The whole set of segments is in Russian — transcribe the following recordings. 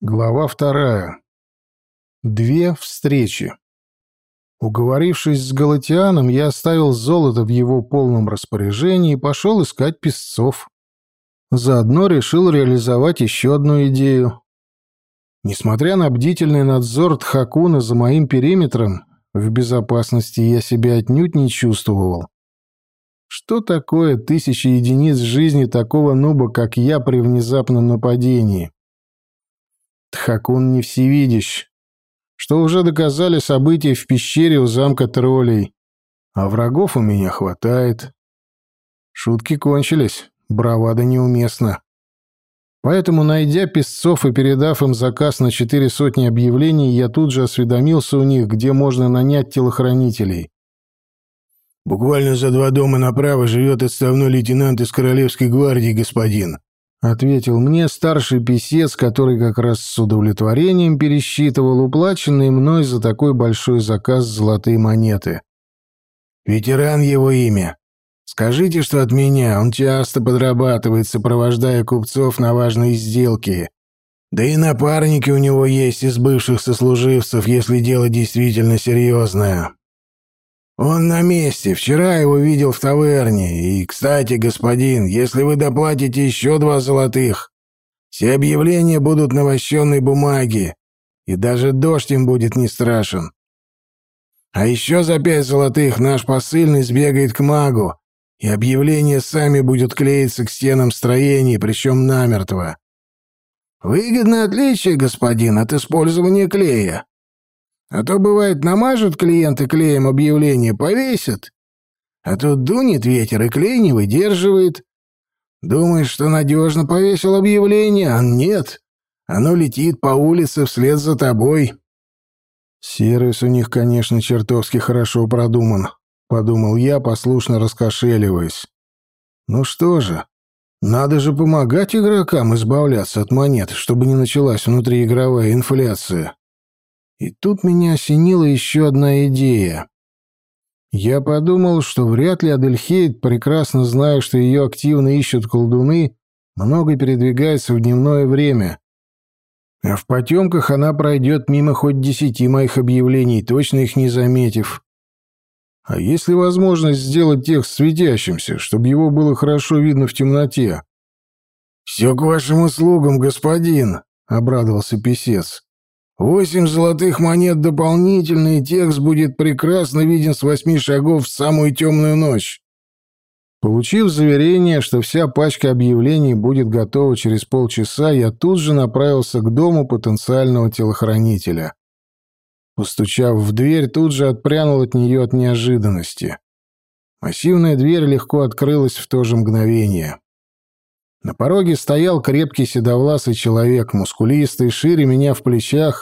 Глава 2. Две встречи. Уговорившись с Галатианом, я оставил золото в его полном распоряжении и пошел искать песцов. Заодно решил реализовать еще одну идею. Несмотря на бдительный надзор Тхакуна за моим периметром, в безопасности я себя отнюдь не чувствовал. Что такое 1000 единиц жизни такого нуба, как я, при внезапном нападении? Тхакун не всевидящ, что уже доказали события в пещере у замка троллей, а врагов у меня хватает. Шутки кончились, бравада неуместна. Поэтому, найдя песцов и передав им заказ на 400 объявлений, я тут же осведомился у них, где можно нанять телохранителей. «Буквально за 2 дома направо живет отставной лейтенант из Королевской гвардии, господин», — ответил мне старший писец, который как раз с удовлетворением пересчитывал уплаченные мной за такой большой заказ золотые монеты. «Ветеран его имя. Скажите, что от меня. Он часто подрабатывает, сопровождая купцов на важные сделки. Да и напарники у него есть из бывших сослуживцев, если дело действительно серьезное. Он на месте. Вчера его видел в таверне. И, кстати, господин, если вы доплатите еще 2 золотых, все объявления будут на вощеной бумаге, и даже дождь им будет не страшен. А еще за 5 золотых наш посыльный сбегает к магу, и объявления сами будут клеиться к стенам строений, причем намертво. Выгодное отличие, господин, от использования клея. А то, бывает, намажут клиенты клеем объявление, повесят. А тут дунет ветер, и клей не выдерживает. Думаешь, что надежно повесил объявление, а нет. Оно летит по улице вслед за тобой. Сервис у них, конечно, чертовски хорошо продуман, подумал я, послушно раскошеливаясь. Ну что же, надо же помогать игрокам избавляться от монет, чтобы не началась внутриигровая инфляция. И тут меня осенила еще одна идея. Я подумал, что вряд ли Адельхейд, прекрасно зная, что ее активно ищут колдуны, много передвигается в дневное время. А в потемках она пройдет мимо хоть 10 моих объявлений, точно их не заметив. А есть ли возможность сделать текст светящимся, чтобы его было хорошо видно в темноте? «Все к вашим услугам, господин», — обрадовался писец. 8 золотых монет дополнительно, и текст будет прекрасно виден с 8 шагов в самую темную ночь. Получив заверение, что вся пачка объявлений будет готова через полчаса, я тут же направился к дому потенциального телохранителя. Постучав в дверь, тут же отпрянул от нее от неожиданности. Массивная дверь легко открылась в то же мгновение. На пороге стоял крепкий седовласый человек, мускулистый, шире меня в плечах,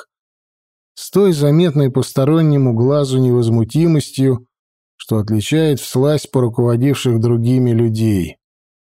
с той заметной постороннему глазу невозмутимостью, что отличает всласть поруководивших другими людей.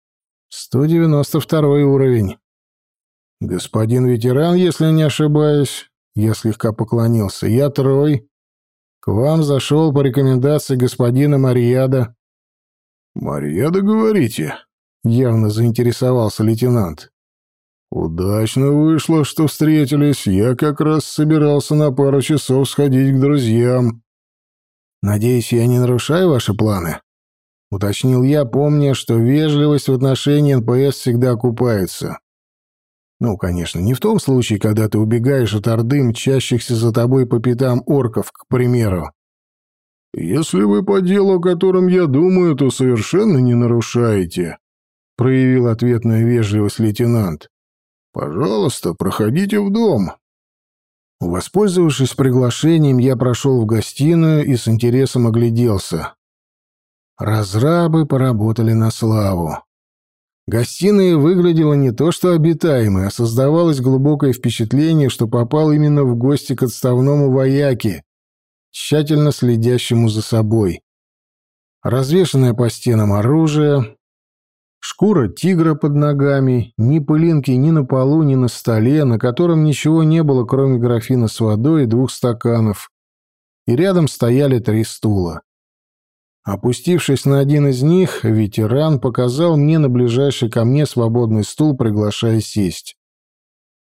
192 уровень. «Господин ветеран, если не ошибаюсь», — я слегка поклонился, — «я Трой. К вам зашел по рекомендации господина Марьяда». «Марьяда, говорите?» — явно заинтересовался лейтенант. «Удачно вышло, что встретились. Я как раз собирался на пару часов сходить к друзьям». «Надеюсь, я не нарушаю ваши планы?» — уточнил я, помня, что вежливость в отношении НПС всегда окупается. Ну, конечно, не в том случае, когда ты убегаешь от орды, мчащихся за тобой по пятам орков, к примеру. «Если вы по делу, о котором я думаю, то совершенно не нарушаете», — проявил ответную вежливость лейтенант. «Пожалуйста, проходите в дом». Воспользовавшись приглашением, я прошел в гостиную и с интересом огляделся. Разрабы поработали на славу. Гостиная выглядела не то что обитаемой, а создавалось глубокое впечатление, что попал именно в гости к отставному вояке, тщательно следящему за собой. Развешанное по стенам оружие, шкура тигра под ногами, ни пылинки ни на полу, ни на столе, на котором ничего не было, кроме графина с водой и 2 стаканов, и рядом стояли 3 стула. Опустившись на один из них, ветеран показал мне на ближайший ко мне свободный стул, приглашая сесть.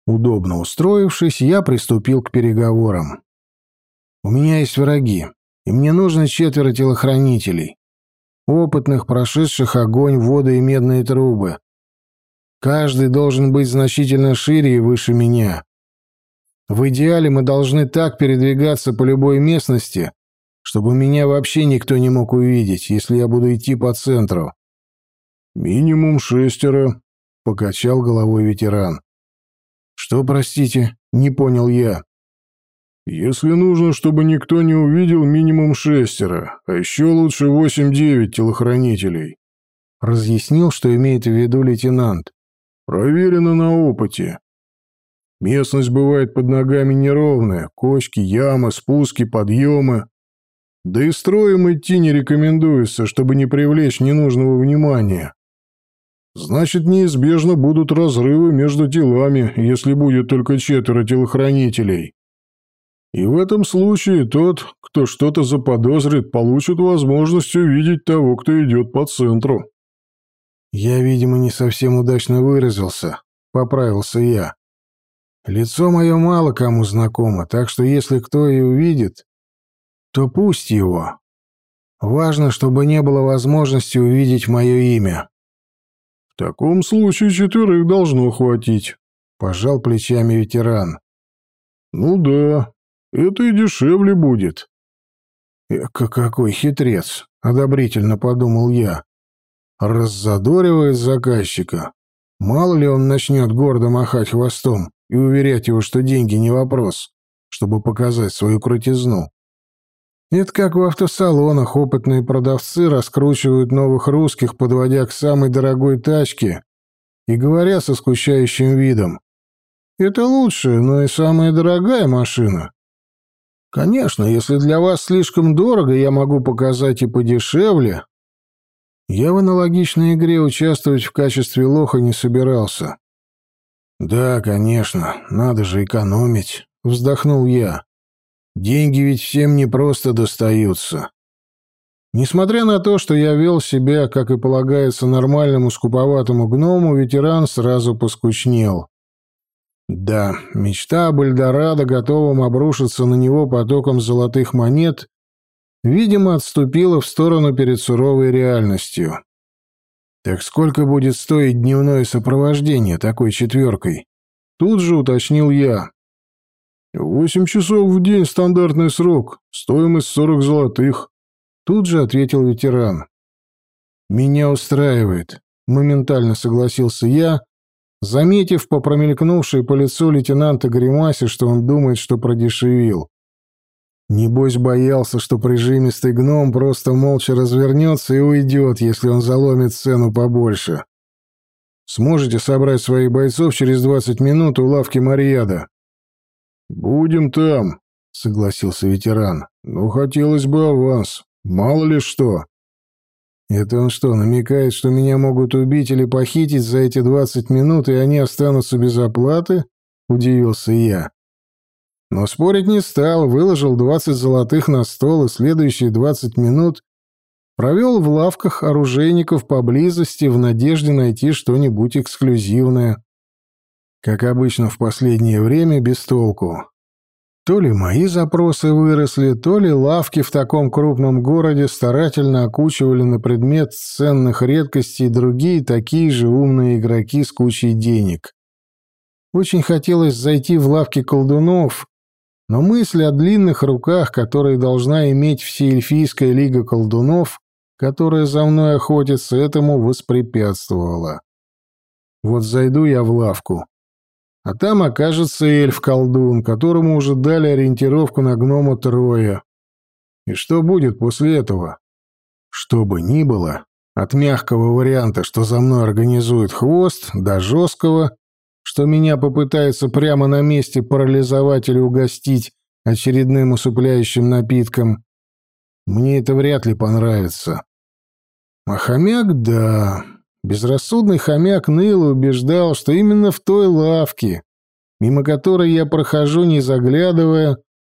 Удобно устроившись, я приступил к переговорам. У меня есть враги, и мне нужно 4 телохранителей, опытных, прошедших огонь, воду и медные трубы. Каждый должен быть значительно шире и выше меня. В идеале мы должны так передвигаться по любой местности, чтобы меня вообще никто не мог увидеть, если я буду идти по центру. «Минимум 6», — покачал головой ветеран. «Что, простите?» — не понял я. «Если нужно, чтобы никто не увидел, минимум 6, а еще лучше 8-9 телохранителей», — разъяснил, что имеет в виду лейтенант. «Проверено на опыте. Местность бывает под ногами неровная, кочки, ямы, спуски, подъемы. Да и строем идти не рекомендуется, чтобы не привлечь ненужного внимания. Значит, неизбежно будут разрывы между телами, если будет только 4 телохранителей. И в этом случае тот, кто что-то заподозрит, получит возможность увидеть того, кто идет по центру». «Я, видимо, не совсем удачно выразился», — поправился я. «Лицо мое мало кому знакомо, так что если кто и увидит, то пусть его. Важно, чтобы не было возможности увидеть мое имя». «В таком случае 4 должно хватить», — пожал плечами ветеран. «Ну да, это и дешевле будет». «Какой хитрец!» — одобрительно подумал я. «Раззадоривает заказчика. Мало ли он начнет гордо махать хвостом и уверять его, что деньги не вопрос, чтобы показать свою крутизну. Это как в автосалонах опытные продавцы раскручивают новых русских, подводя к самой дорогой тачке и говоря со скучающим видом: «Это лучшая, но и самая дорогая машина. Конечно, если для вас слишком дорого, я могу показать и подешевле». Я в аналогичной игре участвовать в качестве лоха не собирался. «Да, конечно, надо же экономить», — вздохнул я. «Деньги ведь всем не просто достаются». Несмотря на то, что я вел себя, как и полагается нормальному скуповатому гному, ветеран сразу поскучнел. Да, мечта об Эльдорадо, готовом обрушиться на него потоком золотых монет, видимо, отступила в сторону перед суровой реальностью. «Так сколько будет стоить дневное сопровождение такой 4?» Тут же уточнил я. 8 часов в день стандартный срок, стоимость 40 золотых», — тут же ответил ветеран. «Меня устраивает», — моментально согласился я, заметив по промелькнувшей по лицу лейтенанта гримасе, что он думает, что продешевил. Небось боялся, что прижимистый гном просто молча развернется и уйдет, если он заломит цену побольше. «Сможете собрать своих бойцов через 20 минут у лавки Марьяда?» «Будем там», — согласился ветеран. «Но хотелось бы аванс. Мало ли что». «Это он что, намекает, что меня могут убить или похитить за эти 20 минут, и они останутся без оплаты?» — удивился я. Но спорить не стал, выложил 20 золотых на стол и следующие 20 минут провел в лавках оружейников поблизости в надежде найти что-нибудь эксклюзивное. Как обычно в последнее время, без толку. То ли мои запросы выросли, то ли лавки в таком крупном городе старательно окучивали на предмет ценных редкостей другие такие же умные игроки с кучей денег. Очень хотелось зайти в лавки колдунов, но мысль о длинных руках, которые должна иметь Всеэльфийская лига колдунов, которая за мной охотится, этому воспрепятствовала. Вот зайду я в лавку, а там окажется эльф-колдун, которому уже дали ориентировку на гнома Троя. И что будет после этого? Что бы ни было, от мягкого варианта, что за мной организует хвост, до жесткого, что меня попытаются прямо на месте парализовать или угостить очередным усыпляющим напитком, мне это вряд ли понравится. А хомяк, да. Безрассудный хомяк ныл и убеждал, что именно в той лавке, мимо которой я прохожу, не заглядывая,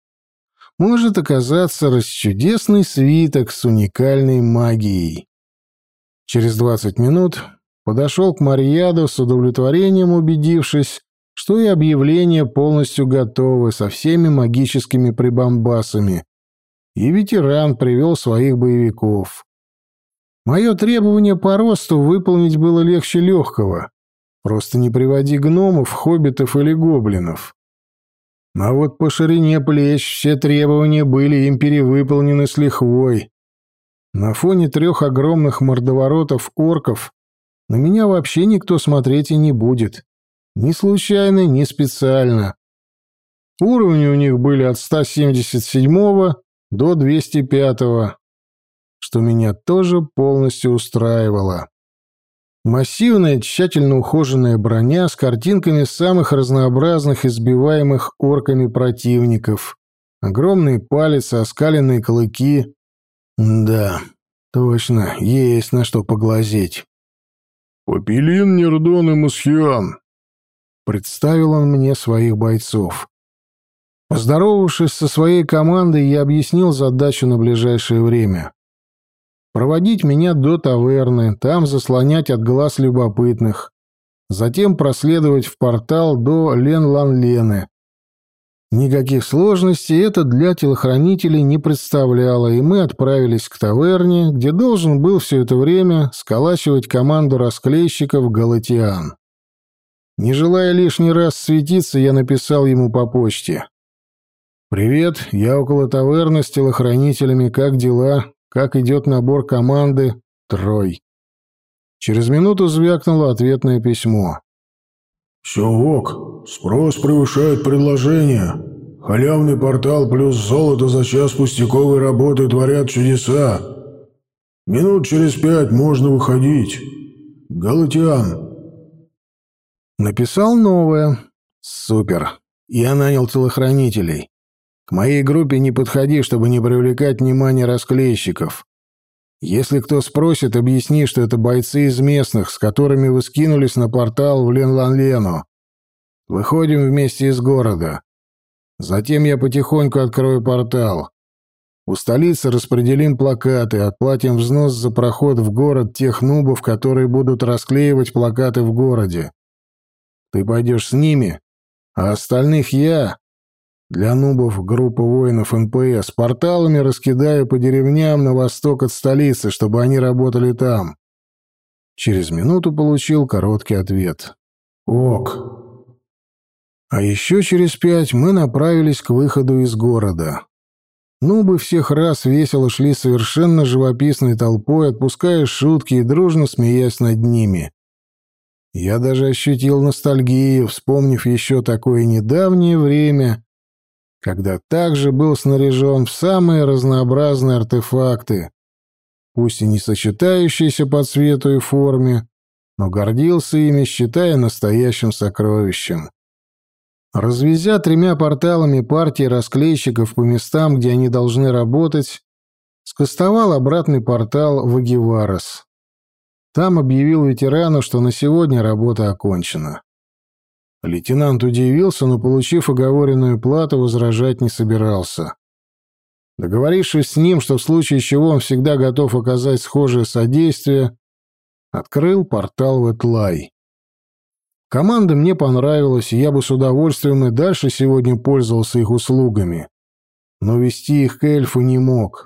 может оказаться расчудесный свиток с уникальной магией. Через 20 минут подошел к Марьяду, с удовлетворением убедившись, что и объявление полностью готово, со всеми магическими прибамбасами, и ветеран привел своих боевиков. Мое требование по росту выполнить было легче легкого. Просто не приводи гномов, хоббитов или гоблинов. А вот по ширине плеч все требования были им перевыполнены с лихвой. На фоне 3 огромных мордоворотов орков на меня вообще никто смотреть и не будет. Ни случайно, ни специально. Уровни у них были от 177 до 205, что меня тоже полностью устраивало. Массивная, тщательно ухоженная броня с картинками самых разнообразных избиваемых орками противников. Огромные палец, оскаленные клыки. Да, точно, есть на что поглазеть. «Попелин, Нердон и Мусхиан», — представил он мне своих бойцов. Поздоровавшись со своей командой, я объяснил задачу на ближайшее время. Проводить меня до таверны, там заслонять от глаз любопытных, затем проследовать в портал до Лен-Лан-Лены. Никаких сложностей это для телохранителей не представляло, и мы отправились к таверне, где должен был все это время сколачивать команду расклейщиков Галатиан. Не желая лишний раз светиться, я написал ему по почте. «Привет, я около таверны с телохранителями, как дела? Как идет набор команды? Трой». Через минуту звякнуло ответное письмо. «Все ок. Спрос превышает предложение. Халявный портал плюс золото за час пустяковой работы творят чудеса. Минут через 5 можно выходить. Галатиан». Написал новое. Супер. Я нанял телохранителей. К моей группе не подходи, чтобы не привлекать внимание расклейщиков. Если кто спросит, объясни, что это бойцы из местных, с которыми вы скинулись на портал в Лен-Лан-Лену. Выходим вместе из города. Затем я потихоньку открою портал. У столицы распределим плакаты, отплатим взнос за проход в город тех нубов, которые будут расклеивать плакаты в городе. Ты пойдешь с ними, а остальных я... Для нубов группа воинов НПС порталами раскидаю по деревням на восток от столицы, чтобы они работали там. Через минуту получил короткий ответ. «Ок». А еще через 5 мы направились к выходу из города. Нубы всех раз весело шли совершенно живописной толпой, отпуская шутки и дружно смеясь над ними. Я даже ощутил ностальгию, вспомнив еще такое недавнее время, когда также был снаряжен в самые разнообразные артефакты, пусть и не сочетающиеся по цвету и форме, но гордился ими, считая настоящим сокровищем. Развезя 3 порталами партии расклейщиков по местам, где они должны работать, скостовал обратный портал в Агиварос. Там объявил ветерану, что на сегодня работа окончена. Лейтенант удивился, но, получив оговоренную плату, возражать не собирался. Договорившись с ним, что в случае чего он всегда готов оказать схожее содействие, открыл портал в Этлай. Команда мне понравилась, и я бы с удовольствием и дальше сегодня пользовался их услугами. Но вести их к эльфу не мог.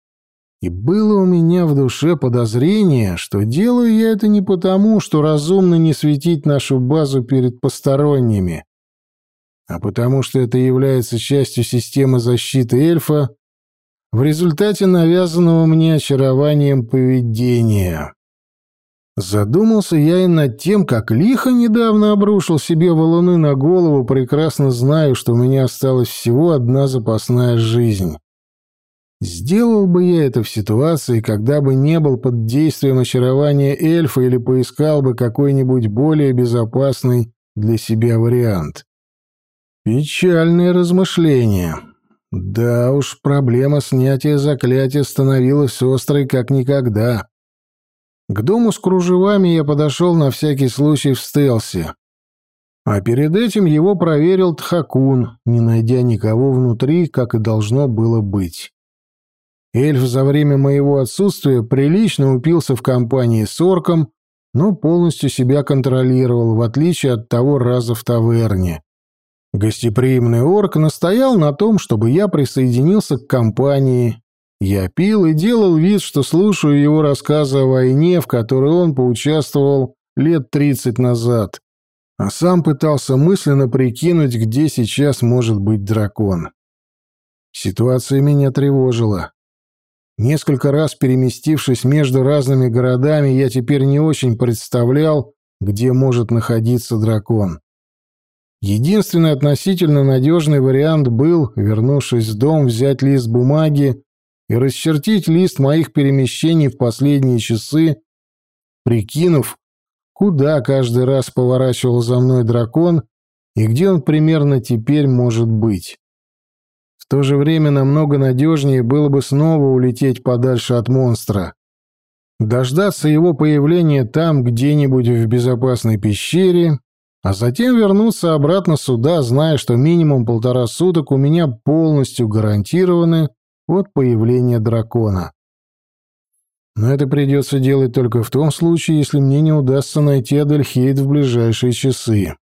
И было у меня в душе подозрение, что делаю я это не потому, что разумно не светить нашу базу перед посторонними, а потому что это является частью системы защиты эльфа в результате навязанного мне очарованием поведения. Задумался я и над тем, как лихо недавно обрушил себе валуны на голову, прекрасно знаю, что у меня осталась всего одна запасная жизнь. Сделал бы я это в ситуации, когда бы не был под действием очарования эльфа или поискал бы какой-нибудь более безопасный для себя вариант. Печальные размышления. Да уж, проблема снятия заклятия становилась острой как никогда. К дому с кружевами я подошел на всякий случай в стелсе. А перед этим его проверил Тхакун, не найдя никого внутри, как и должно было быть. Эльф за время моего отсутствия прилично упился в компании с орком, но полностью себя контролировал, в отличие от того раза в таверне. Гостеприимный орк настоял на том, чтобы я присоединился к компании. Я пил и делал вид, что слушаю его рассказы о войне, в которой он поучаствовал лет 30 назад, а сам пытался мысленно прикинуть, где сейчас может быть дракон. Ситуация меня тревожила. Несколько раз переместившись между разными городами, я теперь не очень представлял, где может находиться дракон. Единственный относительно надежный вариант был, вернувшись в дом, взять лист бумаги и расчертить лист моих перемещений в последние часы, прикинув, куда каждый раз поворачивал за мной дракон и где он примерно теперь может быть. В то же время намного надежнее было бы снова улететь подальше от монстра, дождаться его появления там где-нибудь в безопасной пещере, а затем вернуться обратно сюда, зная, что минимум 1,5 суток у меня полностью гарантированы от появления дракона. Но это придется делать только в том случае, если мне не удастся найти Адельхейд в ближайшие часы.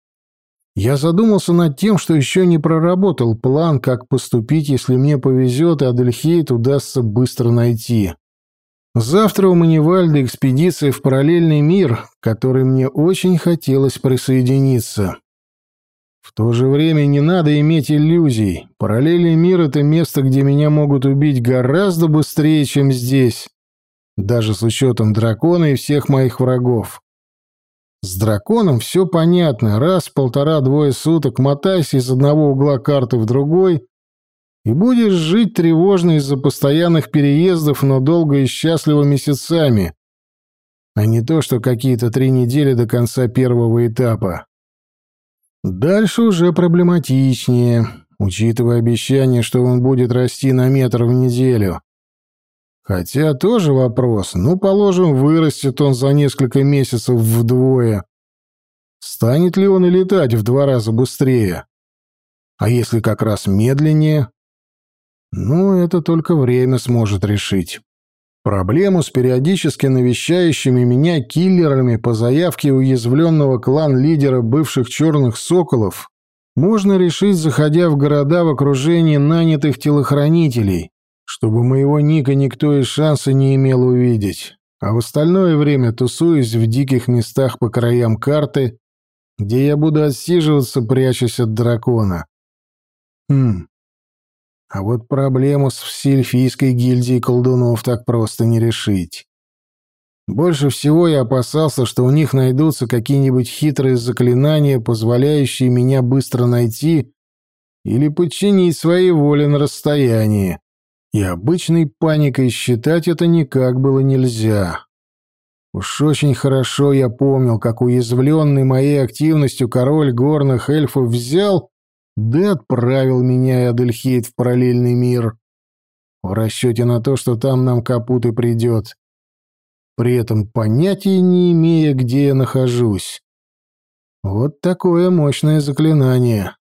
Я задумался над тем, что еще не проработал план, как поступить, если мне повезет, и Адельхейд удастся быстро найти. Завтра у Манивальда экспедиция в параллельный мир, к которой мне очень хотелось присоединиться. В то же время не надо иметь иллюзий. Параллельный мир — это место, где меня могут убить гораздо быстрее, чем здесь, даже с учетом дракона и всех моих врагов. С драконом все понятно. Раз в 1,5-2 суток мотайся из одного угла карты в другой, и будешь жить тревожно из-за постоянных переездов, но долго и счастливо месяцами, а не то, что какие-то 3 недели до конца первого этапа. Дальше уже проблематичнее, учитывая обещание, что он будет расти на метр в неделю. Хотя тоже вопрос. Ну, положим, вырастет он за несколько месяцев вдвое. Станет ли он и летать в 2 раза быстрее? А если как раз медленнее? Ну, это только время сможет решить. Проблему с периодически навещающими меня киллерами по заявке уязвленного клан-лидера бывших черных соколов можно решить, заходя в города в окружении нанятых телохранителей, чтобы моего ника никто и шанса не имел увидеть, а в остальное время тусуюсь в диких местах по краям карты, где я буду отсиживаться, прячась от дракона. А вот проблему с всеэльфийской гильдией колдунов так просто не решить. Больше всего я опасался, что у них найдутся какие-нибудь хитрые заклинания, позволяющие меня быстро найти или подчинить своей воле на расстоянии. И обычной паникой считать это никак было нельзя. Уж очень хорошо я помнил, как уязвленный моей активностью король горных эльфов взял да отправил меня и Адельхейд в параллельный мир, в расчете на то, что там нам капут и придет, при этом понятия не имея, где я нахожусь. Вот такое мощное заклинание.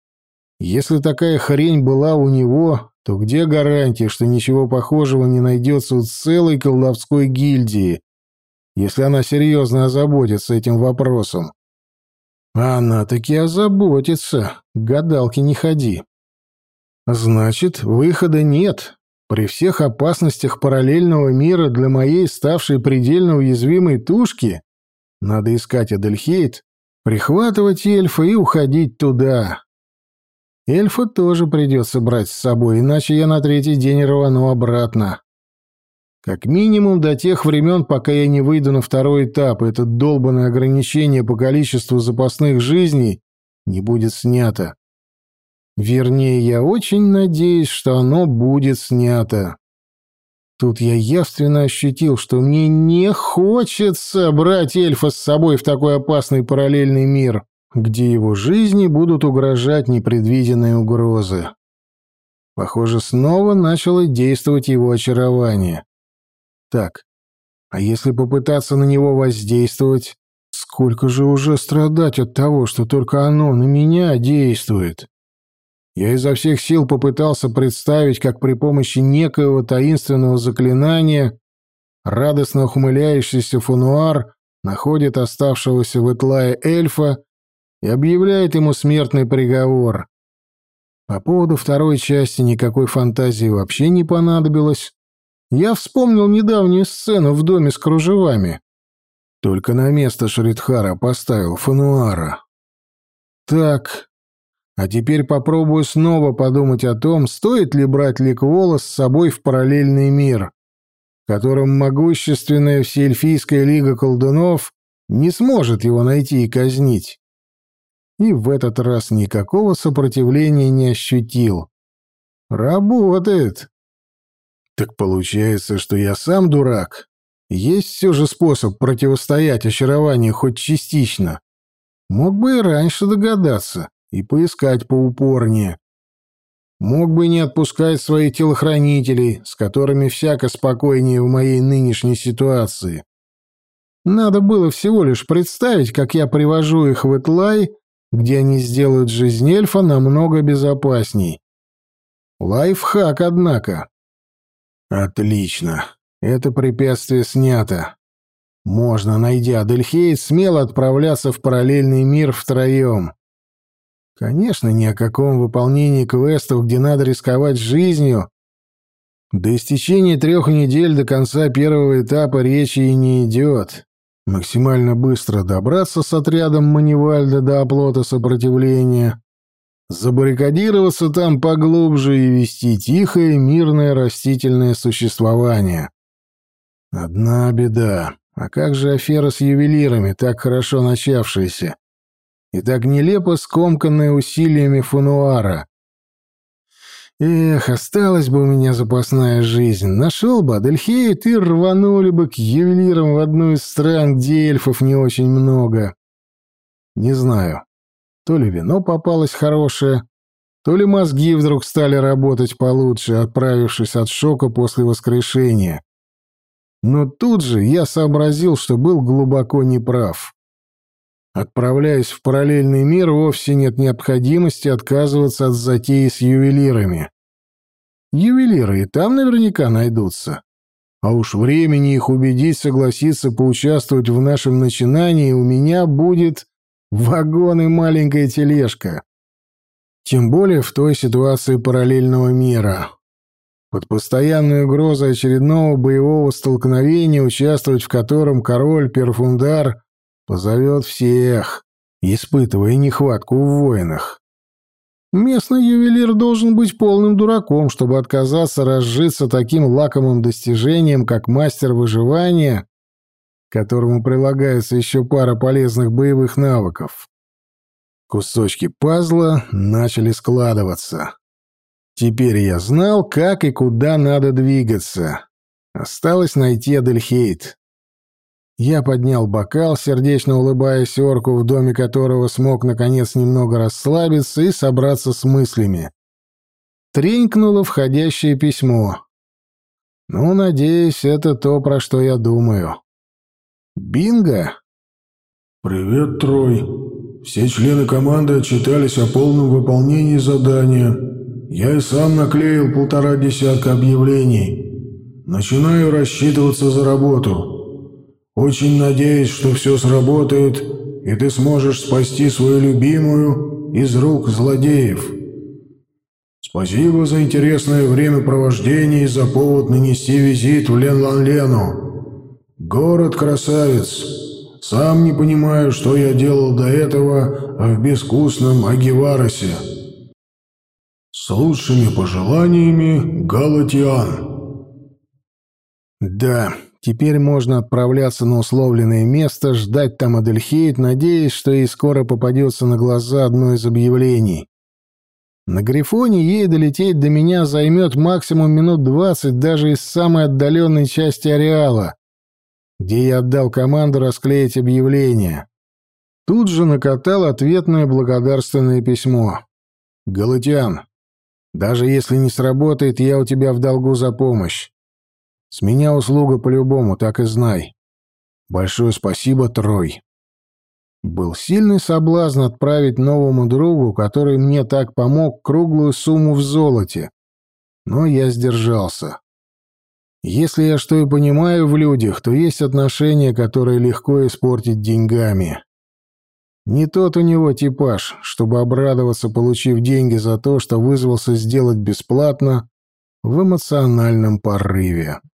Если такая хрень была у него, то где гарантия, что ничего похожего не найдется у целой колдовской гильдии, если она серьезно озаботится этим вопросом? Она таки озаботится, к гадалке не ходи. Значит, выхода нет. При всех опасностях параллельного мира для моей ставшей предельно уязвимой тушки надо искать Адельхейд, прихватывать эльфа и уходить туда. Эльфа тоже придется брать с собой, иначе я на 3-й день рвану обратно. Как минимум до тех времен, пока я не выйду на 2-й этап, и это долбанное ограничение по количеству запасных жизней не будет снято. Вернее, я очень надеюсь, что оно будет снято. Тут я явственно ощутил, что мне не хочется брать эльфа с собой в такой опасный параллельный мир, где его жизни будут угрожать непредвиденные угрозы. Похоже, снова начало действовать его очарование. Так, а если попытаться на него воздействовать, сколько же уже страдать от того, что только оно на меня действует? Я изо всех сил попытался представить, как при помощи некоего таинственного заклинания радостно ухмыляющийся Фануар находит оставшегося в Итлае эльфа и объявляет ему смертный приговор. По поводу второй части никакой фантазии вообще не понадобилось. Я вспомнил недавнюю сцену в доме с кружевами. Только на место Шридхара поставил Фануара. Так, а теперь попробую снова подумать о том, стоит ли брать Ликвола с собой в параллельный мир, в котором могущественная Всеэльфийская лига колдунов не сможет его найти и казнить. И в этот раз никакого сопротивления не ощутил. Работает. Так получается, что я сам дурак. Есть все же способ противостоять очарованию хоть частично. Мог бы и раньше догадаться и поискать поупорнее. Мог бы не отпускать своих телохранителей, с которыми всяко спокойнее в моей нынешней ситуации. Надо было всего лишь представить, как я привожу их в Итлай, где они сделают жизнь эльфа намного безопасней. Лайфхак, однако. Отлично. Это препятствие снято. Можно, найдя Адельхейт, смело отправляться в параллельный мир втроем. Конечно, ни о каком выполнении квестов, где надо рисковать жизнью. До истечения 3 недель до конца первого этапа речи и не идет. Максимально быстро добраться с отрядом Манивальда до оплота сопротивления, забаррикадироваться там поглубже и вести тихое, мирное растительное существование. Одна беда. А как же афера с ювелирами, так хорошо начавшаяся и так нелепо скомканная усилиями Фануара? Эх, осталась бы у меня запасная жизнь. Нашел бы Адельхейт и рванули бы к ювелирам в одну из стран, где эльфов не очень много. Не знаю, то ли вино попалось хорошее, то ли мозги вдруг стали работать получше, отправившись от шока после воскрешения. Но тут же я сообразил, что был глубоко неправ. Отправляясь в параллельный мир, вовсе нет необходимости отказываться от затеи с ювелирами. Ювелиры и там наверняка найдутся. А уж времени их убедить согласиться поучаствовать в нашем начинании у меня будет вагон и маленькая тележка. Тем более в той ситуации параллельного мира. Под постоянной угрозой очередного боевого столкновения, участвовать в котором король Перфундар позовет всех, испытывая нехватку в воинах. Местный ювелир должен быть полным дураком, чтобы отказаться разжиться таким лакомым достижением, как мастер выживания, к которому прилагается еще пара полезных боевых навыков. Кусочки пазла начали складываться. Теперь я знал, как и куда надо двигаться. Осталось найти Адельхейт. Я поднял бокал, сердечно улыбаясь орку, в доме которого смог наконец немного расслабиться и собраться с мыслями. Тренькнуло входящее письмо. Ну, надеюсь, это то, про что я думаю. Бинго? «Привет, Трой. Все члены команды отчитались о полном выполнении задания. Я и сам наклеил 1,5 десятка объявлений. Начинаю рассчитываться за работу. Очень надеюсь, что все сработает, и ты сможешь спасти свою любимую из рук злодеев. Спасибо за интересное времяпровождение и за повод нанести визит в Ленланлену. Город-красавец. Сам не понимаю, что я делал до этого в безвкусном Агиваросе. С лучшими пожеланиями, Галатиан». Да, теперь можно отправляться на условленное место, ждать там Адельхейт, надеясь, что ей скоро попадется на глаза одно из объявлений. На Грифоне ей долететь до меня займет максимум минут 20 даже из самой отдаленной части ареала, где я отдал команду расклеить объявление. Тут же накатал ответное благодарственное письмо. «Галатиан, даже если не сработает, я у тебя в долгу за помощь. С меня услуга по-любому, так и знай. Большое спасибо, Трой». Был сильный соблазн отправить новому другу, который мне так помог, круглую сумму в золоте, но я сдержался. Если я что и понимаю в людях, то есть отношения, которые легко испортить деньгами. Не тот у него типаж, чтобы обрадоваться, получив деньги за то, что вызвался сделать бесплатно в эмоциональном порыве.